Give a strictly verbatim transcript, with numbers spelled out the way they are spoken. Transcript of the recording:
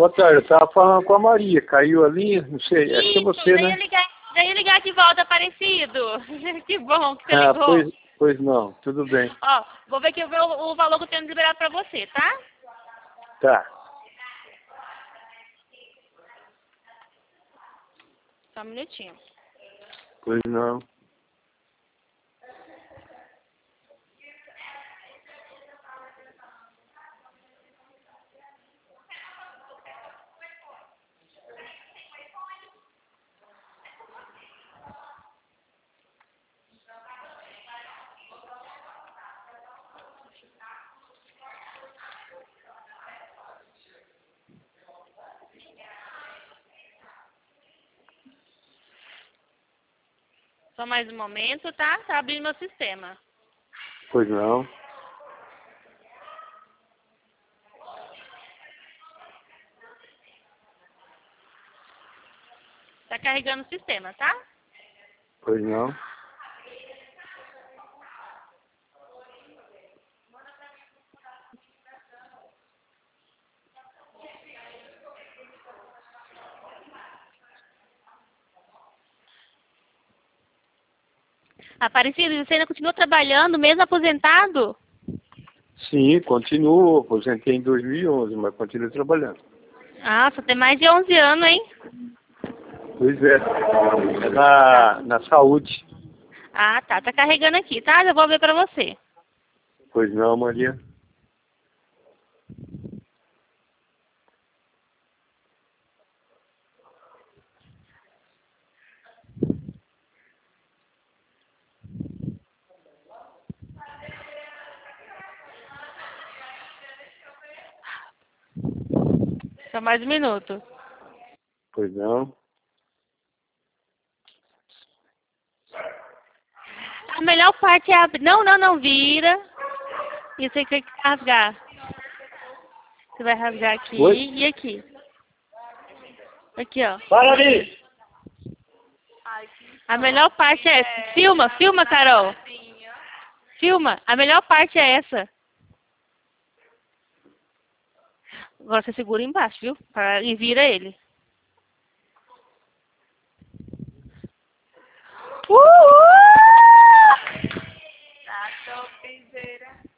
Boa tarde, eu tava falando com a Maria, caiu ali, não sei, acho que é você, já né? ia ligar, já ia ligar de volta, Aparecido. Que bom que você Ah, ligou. pois, pois não, tudo bem. Ó, vou ver aqui o, o valor que eu tenho liberado pra você, tá? Tá, Só um minutinho. pois não. Só mais um momento, tá? Tá abrindo meu sistema. Pois não. Tá carregando o sistema, tá? Pois não. Aparecido, você ainda continua trabalhando, mesmo aposentado? Sim, continuo, aposentei em dois mil e onze, mas continuo trabalhando. Ah, só tem mais de onze anos, hein? Pois é, é na, na saúde. Ah, tá. Tá carregando aqui, tá? Eu vou ver pra você. Pois não, Maria. Só mais um minuto. Pois não. A melhor parte é abrir. Não, não, não vira. E você tem que rasgar. Você vai rasgar aqui Oi? e aqui. Aqui, ó. Para ali! A melhor parte é essa. Filma, filma, Carol. Filma. A melhor parte é essa. Agora você segura embaixo, viu? Pra- E vira ele. Uhul! Tá topzera.